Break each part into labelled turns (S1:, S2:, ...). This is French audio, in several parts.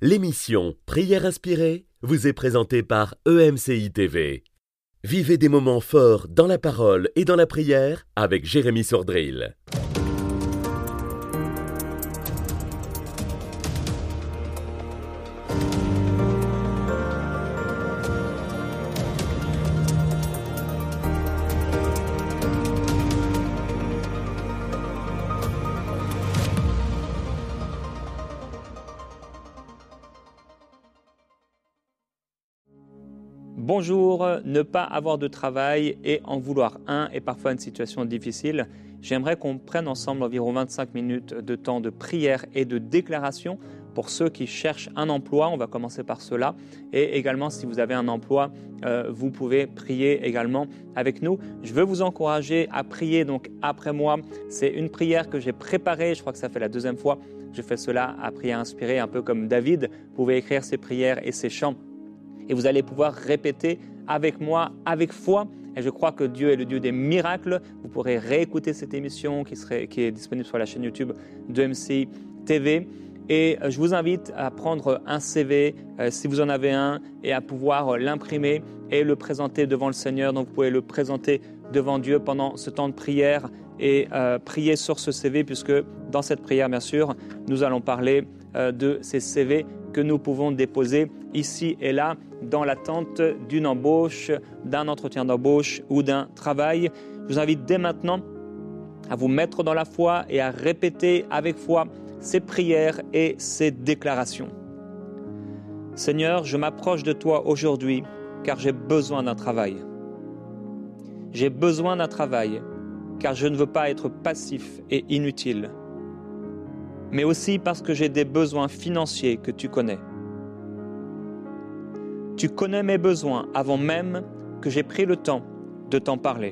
S1: L'émission Prière inspirée vous est présentée par EMCI TV. Vivez des moments forts dans la parole et dans la prière avec Jérémy Sordrill.
S2: Bonjour, ne pas avoir de travail et en vouloir un est parfois une situation difficile. J'aimerais qu'on prenne ensemble environ 25 minutes de temps de prière et de déclaration pour ceux qui cherchent un emploi. On va commencer par cela. Et également, si vous avez un emploi, vous pouvez prier également avec nous. Je veux vous encourager à prier donc après moi. C'est une prière que j'ai préparée. Je crois que ça fait la deuxième fois que je fais cela à prière inspirée, un peu comme David. Vous pouvez écrire ses prières et ses chants. Et vous allez pouvoir répéter avec moi, avec foi. Et je crois que Dieu est le Dieu des miracles. Vous pourrez réécouter cette émission qui est disponible sur la chaîne YouTube de EMCI TV. Et je vous invite à prendre un CV, si vous en avez un, et à pouvoir l'imprimer et le présenter devant le Seigneur. Donc vous pouvez le présenter devant Dieu pendant ce temps de prière et prier sur ce CV, puisque dans cette prière, bien sûr, nous allons parler de ces CV que nous pouvons déposer ici et là dans l'attente d'une embauche, d'un entretien d'embauche ou d'un travail. Je vous invite dès maintenant à vous mettre dans la foi et à répéter avec foi ces prières et ces déclarations. Seigneur, je m'approche de toi aujourd'hui car j'ai besoin d'un travail. J'ai besoin d'un travail car je ne veux pas être passif et inutile, mais aussi parce que j'ai des besoins financiers que tu connais. Tu connais mes besoins avant même que j'ai pris le temps de t'en parler.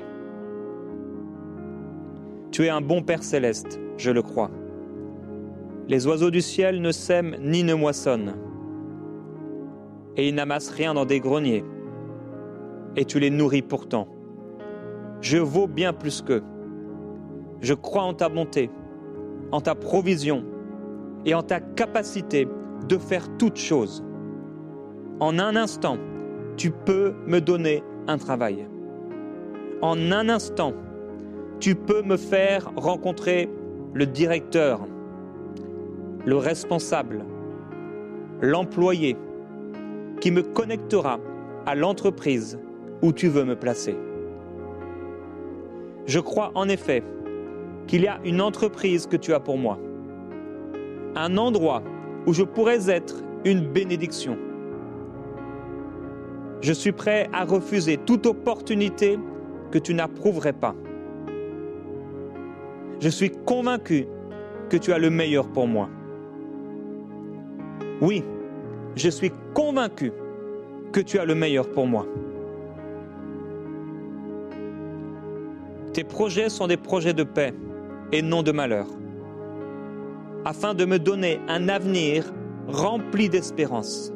S2: Tu es un bon Père céleste, je le crois. Les oiseaux du ciel ne sèment ni ne moissonnent, et ils n'amassent rien dans des greniers, et tu les nourris pourtant. Je vaux bien plus qu'eux. Je crois en ta bonté, en ta provision et en ta capacité de faire toutes choses. En un instant, tu peux me donner un travail. En un instant, tu peux me faire rencontrer le directeur, le responsable, l'employé qui me connectera à l'entreprise où tu veux me placer. Je crois en effet qu'il y a une entreprise que tu as pour moi, un endroit où je pourrais être une bénédiction. Je suis prêt à refuser toute opportunité que tu n'approuverais pas. Je suis convaincu que tu as le meilleur pour moi. Oui, je suis convaincu que tu as le meilleur pour moi. Tes projets sont des projets de paix et non de malheur, afin de me donner un avenir rempli d'espérance.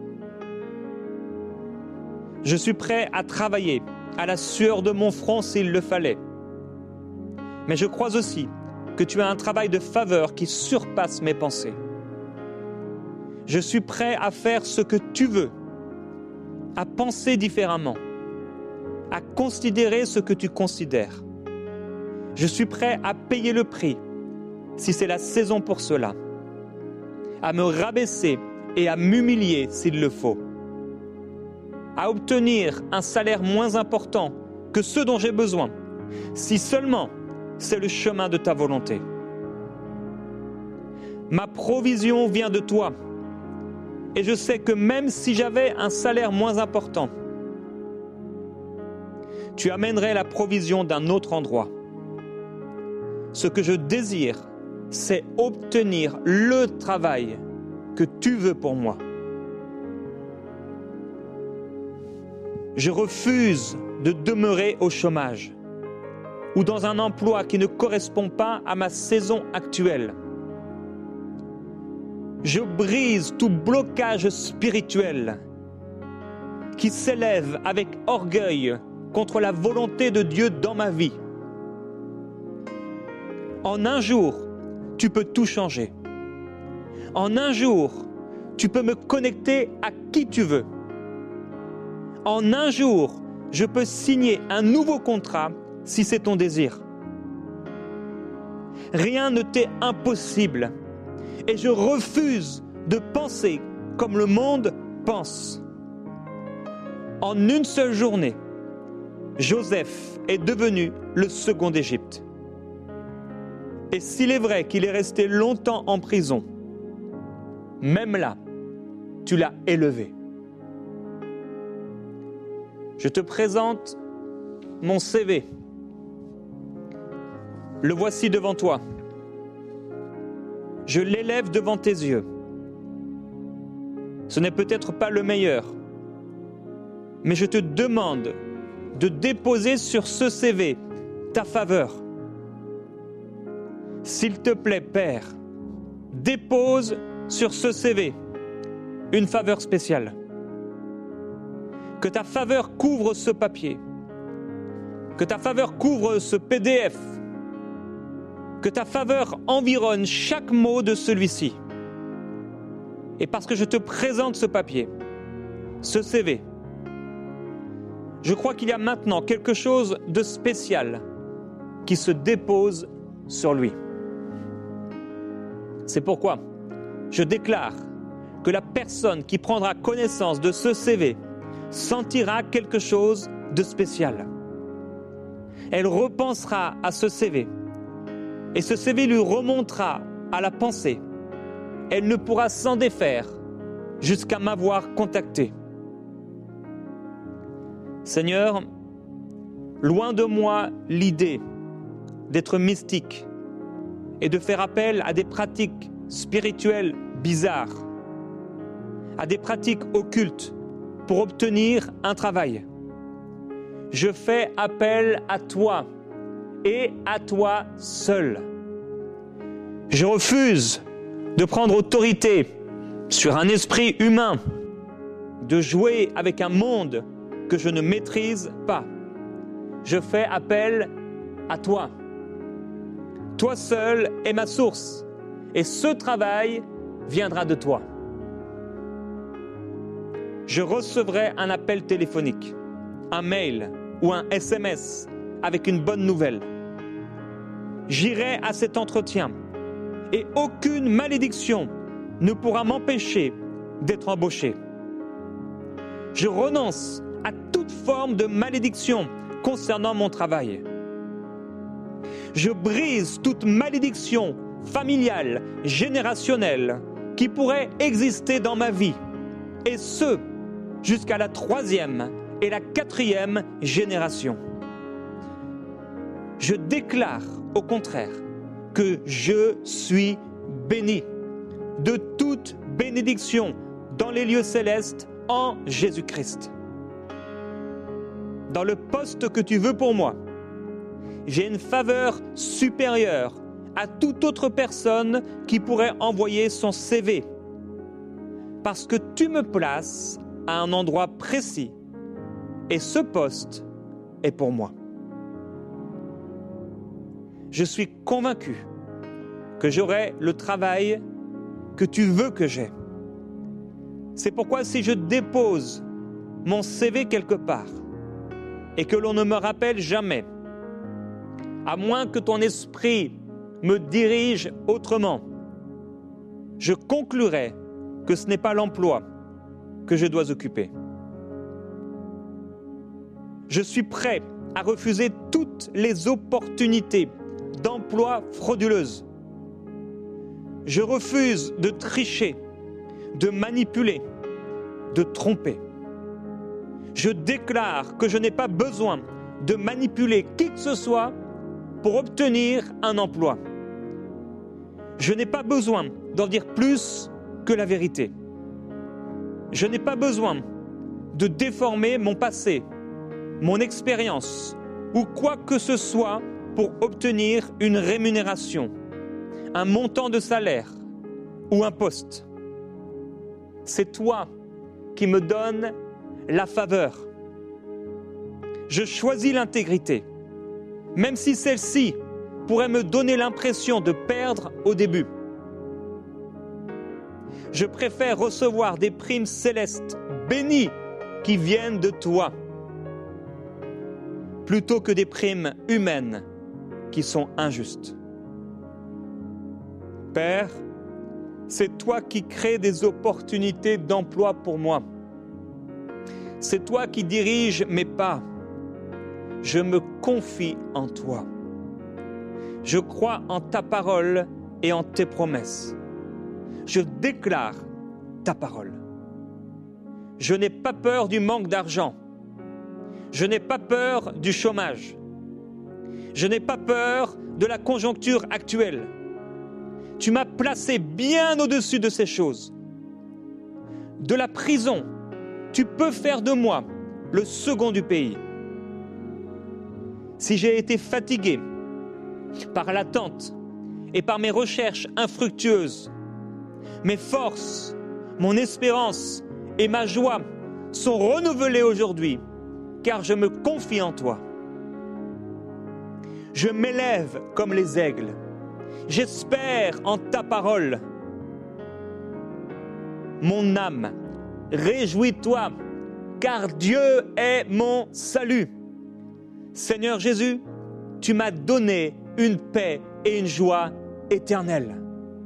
S2: Je suis prêt à travailler à la sueur de mon front s'il le fallait. Mais je crois aussi que tu as un travail de faveur qui surpasse mes pensées. Je suis prêt à faire ce que tu veux, à penser différemment, à considérer ce que tu considères. Je suis prêt à payer le prix, si c'est la saison pour cela, à me rabaisser et à m'humilier s'il le faut, à obtenir un salaire moins important que ceux dont j'ai besoin, si seulement c'est le chemin de ta volonté. Ma provision vient de toi, et je sais que même si j'avais un salaire moins important, tu amènerais la provision d'un autre endroit. Ce que je désire, c'est obtenir le travail que tu veux pour moi. Je refuse de demeurer au chômage ou dans un emploi qui ne correspond pas à ma saison actuelle. Je brise tout blocage spirituel qui s'élève avec orgueil contre la volonté de Dieu dans ma vie. En un jour, tu peux tout changer. En un jour, tu peux me connecter à qui tu veux. En un jour, je peux signer un nouveau contrat si c'est ton désir. Rien ne t'est impossible et je refuse de penser comme le monde pense. En une seule journée, Joseph est devenu le second d'Égypte. Et s'il est vrai qu'il est resté longtemps en prison, même là, tu l'as élevé. Je te présente mon CV. Le voici devant toi. Je l'élève devant tes yeux. Ce n'est peut-être pas le meilleur, mais je te demande de déposer sur ce CV ta faveur. S'il te plaît, Père, dépose sur ce CV une faveur spéciale. Que ta faveur couvre ce papier. Que ta faveur couvre ce PDF. Que ta faveur environne chaque mot de celui-ci. Et parce que je te présente ce papier, ce CV, je crois qu'il y a maintenant quelque chose de spécial qui se dépose sur lui. C'est pourquoi je déclare que la personne qui prendra connaissance de ce CV sentira quelque chose de spécial. Elle repensera à ce CV et ce CV lui remontera à la pensée. Elle ne pourra s'en défaire jusqu'à m'avoir contacté. Seigneur, loin de moi l'idée d'être mystique et de faire appel à des pratiques spirituelles bizarres, à des pratiques occultes pour obtenir un travail. Je fais appel à toi et à toi seul. Je refuse de prendre autorité sur un esprit humain, de jouer avec un monde que je ne maîtrise pas. Je fais appel à toi. Toi seul es ma source et ce travail viendra de toi. Je recevrai un appel téléphonique, un mail ou un SMS avec une bonne nouvelle. J'irai à cet entretien et aucune malédiction ne pourra m'empêcher d'être embauché. Je renonce à toute forme de malédiction concernant mon travail. Je brise toute malédiction familiale, générationnelle qui pourrait exister dans ma vie, et ce, jusqu'à la 3e et la 4e génération. Je déclare au contraire que je suis béni de toute bénédiction dans les lieux célestes en Jésus-Christ. Dans le poste que tu veux pour moi, j'ai une faveur supérieure à toute autre personne qui pourrait envoyer son CV, parce que tu me places à un endroit précis et ce poste est pour moi. Je suis convaincu que j'aurai le travail que tu veux que j'aie. C'est pourquoi si je dépose mon CV quelque part et que l'on ne me rappelle jamais, à moins que ton esprit me dirige autrement, je conclurai que ce n'est pas l'emploi que je dois occuper. Je suis prêt à refuser toutes les opportunités d'emploi frauduleuses. Je refuse de tricher, de manipuler, de tromper. Je déclare que je n'ai pas besoin de manipuler qui que ce soit pour obtenir un emploi. Je n'ai pas besoin d'en dire plus que la vérité. Je n'ai pas besoin de déformer mon passé, mon expérience ou quoi que ce soit pour obtenir une rémunération, un montant de salaire ou un poste. C'est toi qui me donnes la faveur. Je choisis l'intégrité, même si celle-ci pourrait me donner l'impression de perdre au début. Je préfère recevoir des primes célestes bénies qui viennent de toi, plutôt que des primes humaines qui sont injustes. Père, c'est toi qui crées des opportunités d'emploi pour moi. C'est toi qui diriges mes pas. Je me confie en toi. Je crois en ta parole et en tes promesses. Je déclare ta parole. Je n'ai pas peur du manque d'argent. Je n'ai pas peur du chômage. Je n'ai pas peur de la conjoncture actuelle. Tu m'as placé bien au-dessus de ces choses. De la prison, tu peux faire de moi le second du pays. Si j'ai été fatigué par l'attente et par mes recherches infructueuses, mes forces, mon espérance et ma joie sont renouvelées aujourd'hui, car je me confie en toi. Je m'élève comme les aigles. J'espère en ta parole. Mon âme, réjouis-toi, car Dieu est mon salut. Seigneur Jésus, tu m'as donné une paix et une joie éternelle.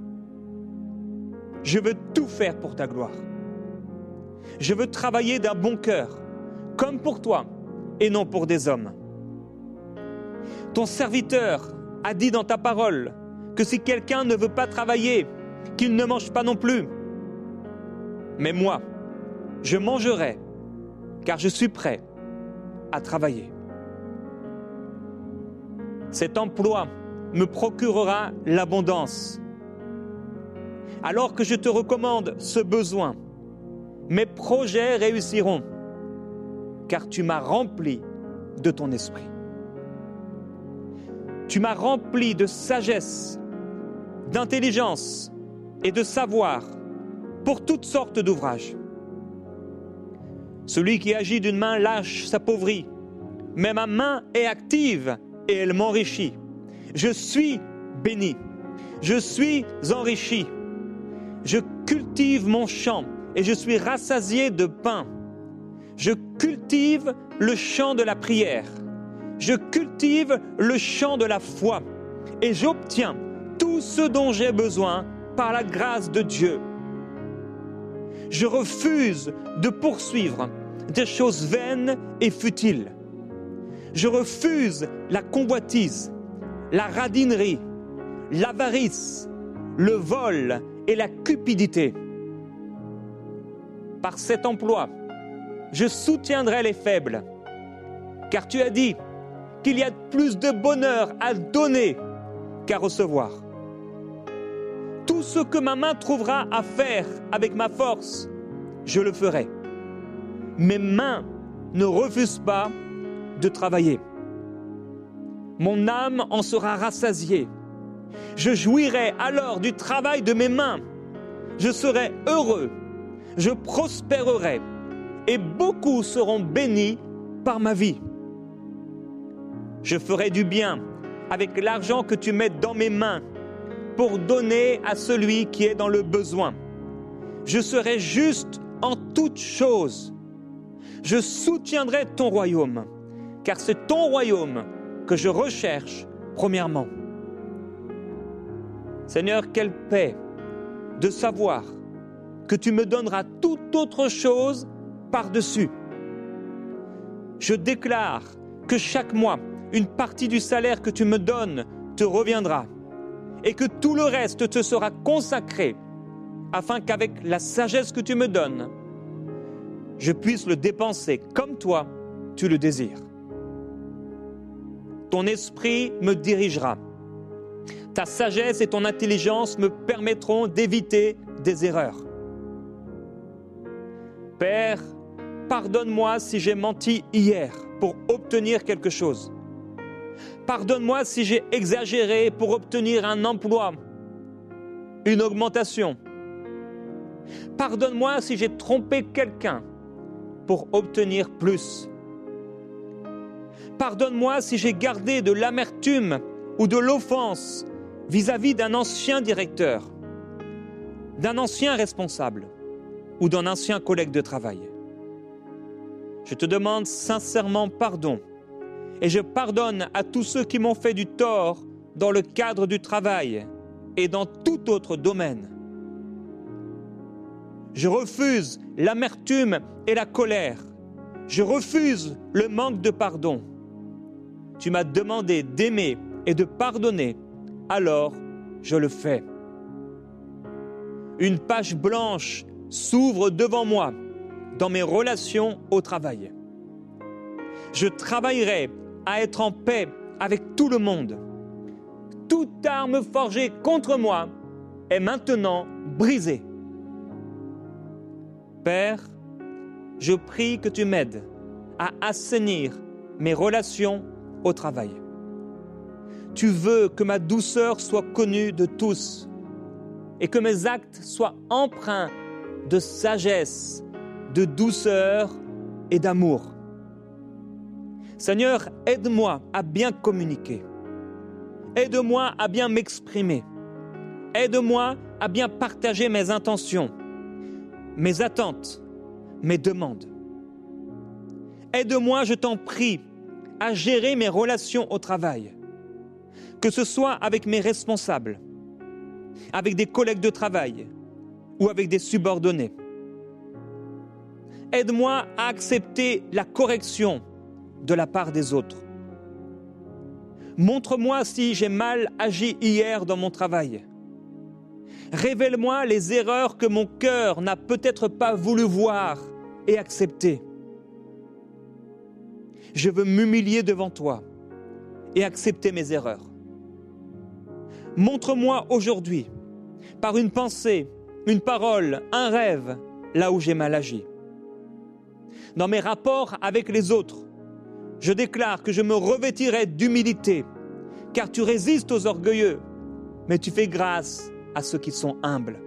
S2: Je veux tout faire pour ta gloire. Je veux travailler d'un bon cœur, comme pour toi et non pour des hommes. Ton serviteur a dit dans ta parole que si quelqu'un ne veut pas travailler, qu'il ne mange pas non plus. Mais moi, je mangerai, car je suis prêt à travailler. Cet emploi me procurera l'abondance. Alors que je te recommande ce besoin, mes projets réussiront, car tu m'as rempli de ton esprit. Tu m'as rempli de sagesse, d'intelligence et de savoir pour toutes sortes d'ouvrages. Celui qui agit d'une main lâche s'appauvrit, mais ma main est active et elle m'enrichit. Je suis béni, je suis enrichi. Je cultive mon champ et je suis rassasié de pain. Je cultive le champ de la prière. Je cultive le champ de la foi et j'obtiens tout ce dont j'ai besoin par la grâce de Dieu. Je refuse de poursuivre des choses vaines et futiles. Je refuse la convoitise, la radinerie, l'avarice, le vol et la cupidité. Par cet emploi, je soutiendrai les faibles, car tu as dit qu'il y a plus de bonheur à donner qu'à recevoir. Tout ce que ma main trouvera à faire avec ma force, je le ferai. Mes mains ne refusent pas de travailler. Mon âme en sera rassasiée. Je jouirai alors du travail de mes mains. Je serai heureux, je prospérerai, et beaucoup seront bénis par ma vie. Je ferai du bien avec l'argent que tu mets dans mes mains pour donner à celui qui est dans le besoin. Je serai juste en toutes choses. Je soutiendrai ton royaume, car c'est ton royaume que je recherche premièrement. Seigneur, quelle paix de savoir que tu me donneras toute autre chose par-dessus. Je déclare que chaque mois, une partie du salaire que tu me donnes te reviendra et que tout le reste te sera consacré afin qu'avec la sagesse que tu me donnes, je puisse le dépenser comme toi, tu le désires. Ton esprit me dirigera. Ta sagesse et ton intelligence me permettront d'éviter des erreurs. Père, pardonne-moi si j'ai menti hier pour obtenir quelque chose. Pardonne-moi si j'ai exagéré pour obtenir un emploi, une augmentation. Pardonne-moi si j'ai trompé quelqu'un pour obtenir plus. Pardonne-moi si j'ai gardé de l'amertume ou de l'offense vis-à-vis d'un ancien directeur. d'un ancien responsable ou d'un ancien collègue de travail. Je te demande sincèrement pardon et je pardonne à tous ceux qui m'ont fait du tort dans le cadre du travail et dans tout autre domaine. Je refuse l'amertume et la colère. Je refuse le manque de pardon. Tu m'as demandé d'aimer et de pardonner, alors je le fais. Une page blanche s'ouvre devant moi dans mes relations au travail. Je travaillerai à être en paix avec tout le monde. Toute arme forgée contre moi est maintenant brisée. Père, je prie que tu m'aides à assainir mes relations au travail. Tu veux que ma douceur soit connue de tous et que mes actes soient empreints de sagesse, de douceur et d'amour. Seigneur, aide-moi à bien communiquer. Aide-moi à bien m'exprimer. Aide-moi à bien partager mes intentions, mes attentes, mes demandes. Aide-moi, je t'en prie, à gérer mes relations au travail, que ce soit avec mes responsables, avec des collègues de travail ou avec des subordonnés. Aide-moi à accepter la correction de la part des autres. Montre-moi si j'ai mal agi hier dans mon travail. Révèle-moi les erreurs que mon cœur n'a peut-être pas voulu voir et accepter. Je veux m'humilier devant toi et accepter mes erreurs. Montre-moi aujourd'hui, par une pensée, une parole, un rêve, là où j'ai mal agi. Dans mes rapports avec les autres, je déclare que je me revêtirai d'humilité, car tu résistes aux orgueilleux, mais tu fais grâce à ceux qui sont humbles.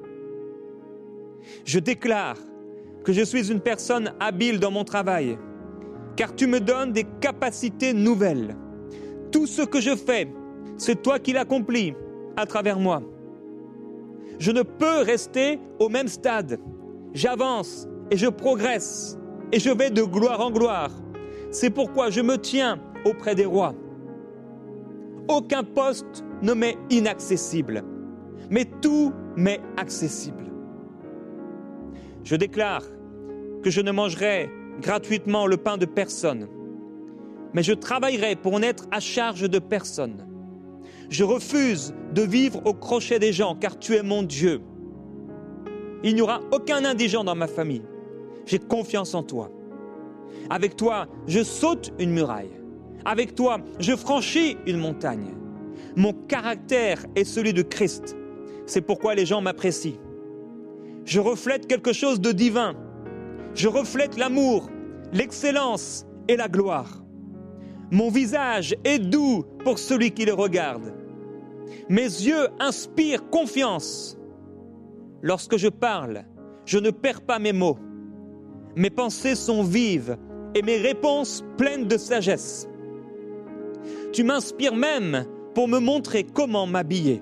S2: Je déclare que je suis une personne habile dans mon travail, car tu me donnes des capacités nouvelles. Tout ce que je fais, c'est toi qui l'accomplis à travers moi. Je ne peux rester au même stade. J'avance et je progresse et je vais de gloire en gloire. C'est pourquoi je me tiens auprès des rois. Aucun poste ne m'est inaccessible, mais tout m'est accessible. Je déclare que je ne mangerai gratuitement le pain de personne, mais je travaillerai pour n'être à charge de personne. Je refuse de vivre au crochet des gens, car tu es mon Dieu. Il n'y aura aucun indigent dans ma famille. J'ai confiance en toi. Avec toi, je saute une muraille. Avec toi, je franchis une montagne. Mon caractère est celui de Christ. C'est pourquoi les gens m'apprécient. Je reflète quelque chose de divin. Je reflète l'amour, l'excellence et la gloire. Mon visage est doux pour celui qui le regarde. Mes yeux inspirent confiance. Lorsque je parle, je ne perds pas mes mots. Mes pensées sont vives et mes réponses pleines de sagesse. Tu m'inspires même pour me montrer comment m'habiller.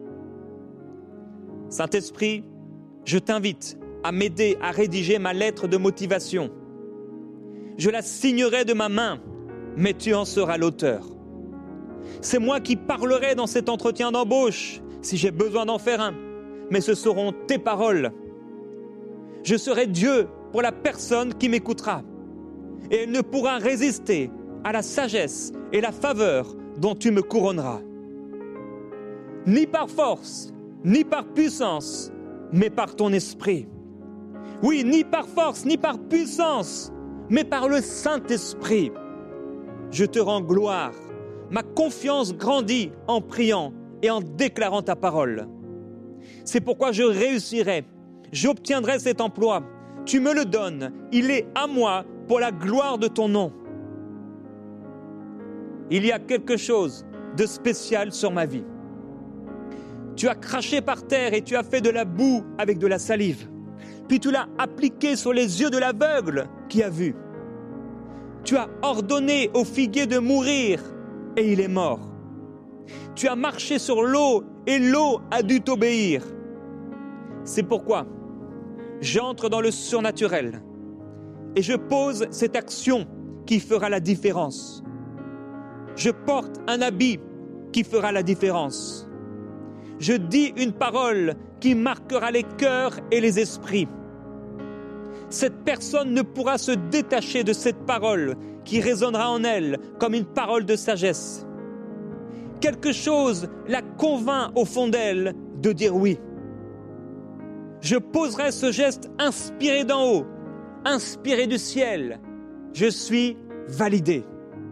S2: Saint-Esprit, je t'invite à m'aider à rédiger ma lettre de motivation. Je la signerai de ma main, mais tu en seras l'auteur. C'est moi qui parlerai dans cet entretien d'embauche, si j'ai besoin d'en faire un, mais ce seront tes paroles. Je serai Dieu pour la personne qui m'écoutera, et elle ne pourra résister à la sagesse et la faveur dont tu me couronneras. Ni par force, ni par puissance, mais par ton esprit. Oui, ni par force, ni par puissance, mais par le Saint-Esprit. Je te rends gloire. Ma confiance grandit en priant et en déclarant ta parole. C'est pourquoi je réussirai. J'obtiendrai cet emploi. Tu me le donnes. Il est à moi pour la gloire de ton nom. Il y a quelque chose de spécial sur ma vie. Tu as craché par terre et tu as fait de la boue avec de la salive. Puis tu l'as appliqué sur les yeux de l'aveugle qui a vu. Tu as ordonné au figuier de mourir et il est mort. Tu as marché sur l'eau et l'eau a dû t'obéir. C'est pourquoi j'entre dans le surnaturel et je pose cette action qui fera la différence. Je porte un habit qui fera la différence. Je dis une parole qui marquera les cœurs et les esprits. Cette personne ne pourra se détacher de cette parole qui résonnera en elle comme une parole de sagesse. Quelque chose la convainc au fond d'elle de dire oui. Je poserai ce geste inspiré d'en haut, inspiré du ciel. Je suis validé.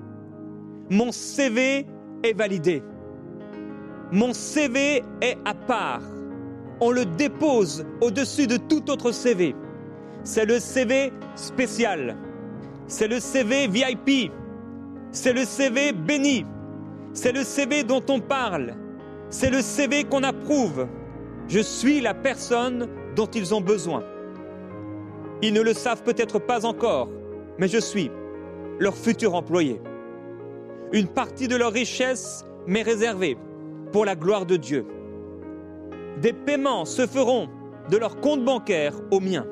S2: Mon CV est validé. Mon CV est à part. On le dépose au-dessus de tout autre CV. C'est le CV spécial. C'est le CV VIP. C'est le CV béni. C'est le CV dont on parle. C'est le CV qu'on approuve. Je suis la personne dont ils ont besoin. Ils ne le savent peut-être pas encore, mais je suis leur futur employé. Une partie de leur richesse m'est réservée pour la gloire de Dieu. Des paiements se feront de leur compte bancaire au mien.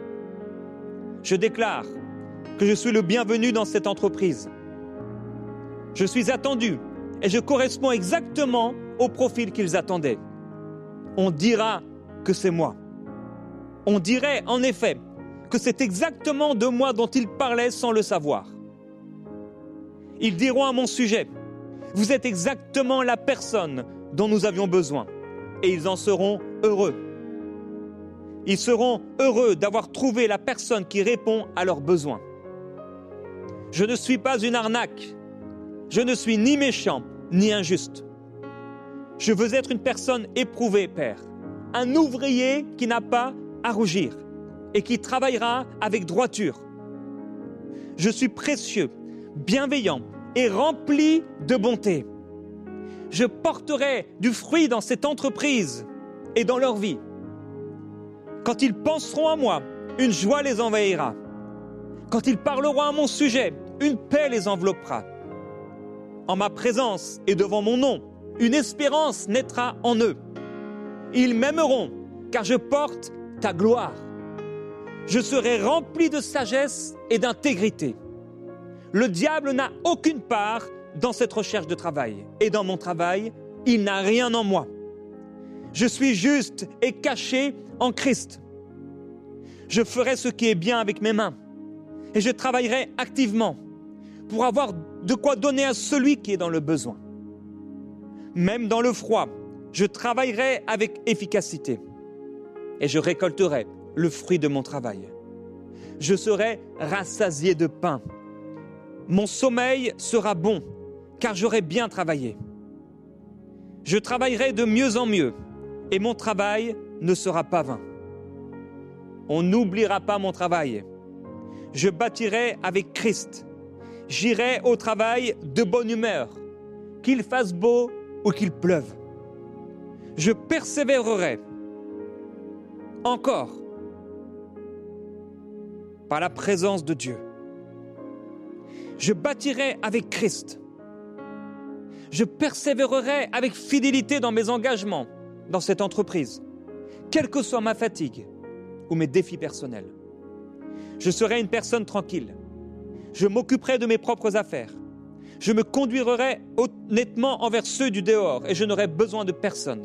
S2: Je déclare que je suis le bienvenu dans cette entreprise. Je suis attendu et je corresponds exactement au profil qu'ils attendaient. On dira que c'est moi. On dirait en effet que c'est exactement de moi dont ils parlaient sans le savoir. Ils diront à mon sujet, vous êtes exactement la personne dont nous avions besoin. Et ils en seront heureux. Ils seront heureux d'avoir trouvé la personne qui répond à leurs besoins. Je ne suis pas une arnaque. Je ne suis ni méchant, ni injuste. Je veux être une personne éprouvée, Père. Un ouvrier qui n'a pas à rougir et qui travaillera avec droiture. Je suis précieux, bienveillant et rempli de bonté. Je porterai du fruit dans cette entreprise et dans leur vie. Quand ils penseront à moi, une joie les envahira. Quand ils parleront à mon sujet, une paix les enveloppera. En ma présence et devant mon nom, une espérance naîtra en eux. Ils m'aimeront, car je porte ta gloire. Je serai rempli de sagesse et d'intégrité. Le diable n'a aucune part dans cette recherche de travail. Et dans mon travail, il n'a rien en moi. Je suis juste et caché en Christ. Je ferai ce qui est bien avec mes mains. Et je travaillerai activement pour avoir de quoi donner à celui qui est dans le besoin. Même dans le froid, je travaillerai avec efficacité. Et je récolterai le fruit de mon travail. Je serai rassasié de pain. Mon sommeil sera bon, car j'aurai bien travaillé. Je travaillerai de mieux en mieux, et mon travail ne sera pas vain. On n'oubliera pas mon travail. Je bâtirai avec Christ. J'irai au travail de bonne humeur, qu'il fasse beau ou qu'il pleuve. Je persévérerai encore par la présence de Dieu. Je bâtirai avec Christ. Je persévérerai avec fidélité dans mes engagements dans cette entreprise, quelle que soit ma fatigue ou mes défis personnels. Je serai une personne tranquille. Je m'occuperai de mes propres affaires. Je me conduirai honnêtement envers ceux du dehors et je n'aurai besoin de personne.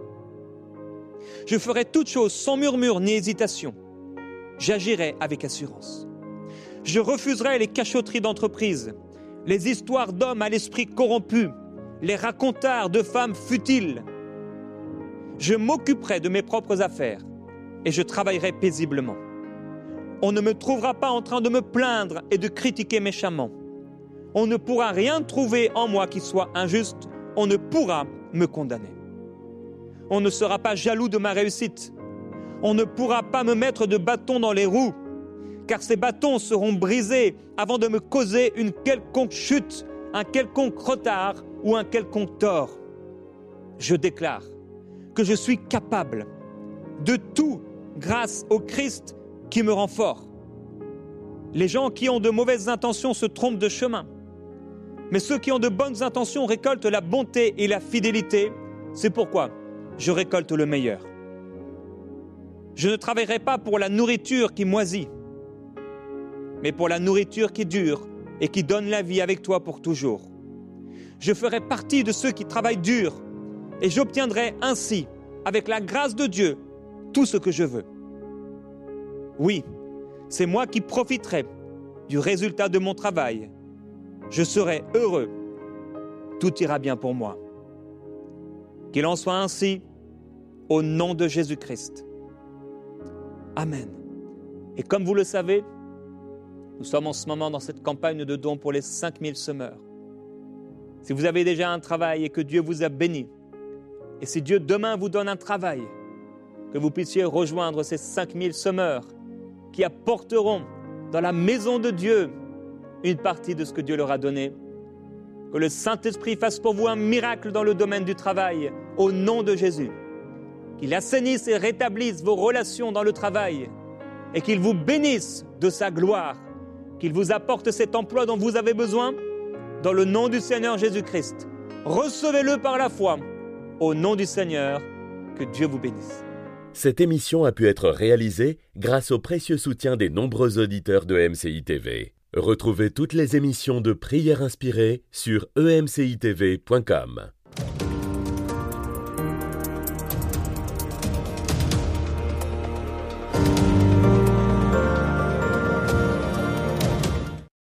S2: Je ferai toutes choses sans murmure ni hésitation. J'agirai avec assurance. Je refuserai les cachotteries d'entreprise, les histoires d'hommes à l'esprit corrompu, les racontards de femmes futiles. Je m'occuperai de mes propres affaires et je travaillerai paisiblement. On ne me trouvera pas en train de me plaindre et de critiquer méchamment. On ne pourra rien trouver en moi qui soit injuste. On ne pourra me condamner. On ne sera pas jaloux de ma réussite. On ne pourra pas me mettre de bâton dans les roues, car ces bâtons seront brisés avant de me causer une quelconque chute, un quelconque retard ou un quelconque tort. Je déclare que je suis capable de tout grâce au Christ qui me rend fort. Les gens qui ont de mauvaises intentions se trompent de chemin, mais ceux qui ont de bonnes intentions récoltent la bonté et la fidélité. C'est pourquoi je récolte le meilleur. Je ne travaillerai pas pour la nourriture qui moisit, mais pour la nourriture qui dure et qui donne la vie avec toi pour toujours. Je ferai partie de ceux qui travaillent dur et j'obtiendrai ainsi, avec la grâce de Dieu, tout ce que je veux. Oui, c'est moi qui profiterai du résultat de mon travail. Je serai heureux. Tout ira bien pour moi. Qu'il en soit ainsi, au nom de Jésus-Christ. Amen. Et comme vous le savez, nous sommes en ce moment dans cette campagne de dons pour les 5000 semeurs. Si vous avez déjà un travail et que Dieu vous a béni, et si Dieu demain vous donne un travail, que vous puissiez rejoindre ces 5000 semeurs qui apporteront dans la maison de Dieu une partie de ce que Dieu leur a donné. Que le Saint-Esprit fasse pour vous un miracle dans le domaine du travail, au nom de Jésus. Qu'il assainisse et rétablisse vos relations dans le travail et qu'il vous bénisse de sa gloire, qu'il vous apporte cet emploi dont vous avez besoin, dans le nom du Seigneur Jésus-Christ. Recevez-le par la foi, au nom du Seigneur, que Dieu vous bénisse.
S1: Cette émission a pu être réalisée grâce au précieux soutien des nombreux auditeurs de MCI TV. Retrouvez toutes les émissions de Prières inspirées sur emcitv.com.